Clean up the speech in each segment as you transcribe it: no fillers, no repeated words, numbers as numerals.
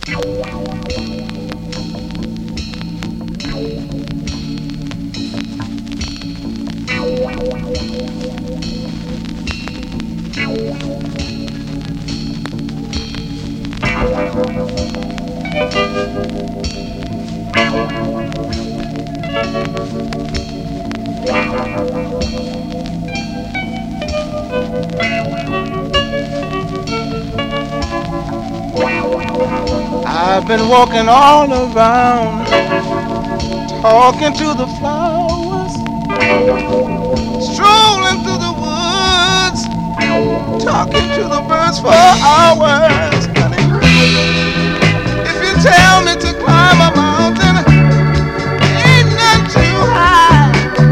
I've been walking all around, talking to the flowers, strolling through the woods, talking to the birds for hours. Honey, if you tell me to climb a mountain, ain't none too high.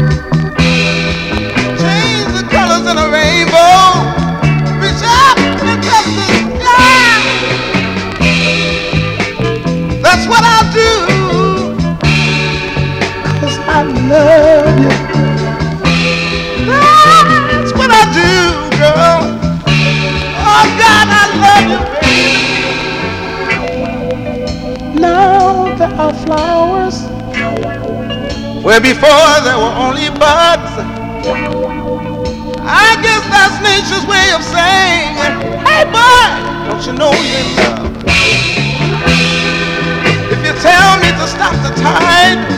Change the colors in a rainbow, reach up and touch the sky. That's what I'll do, 'cause I love you. That's what I do, girl. Oh God, I love you, baby. Now there are flowers where before there were only buds. I guess that's nature's way of saying, hey boy, don't you know you're in love? If you tell me to stop the tide,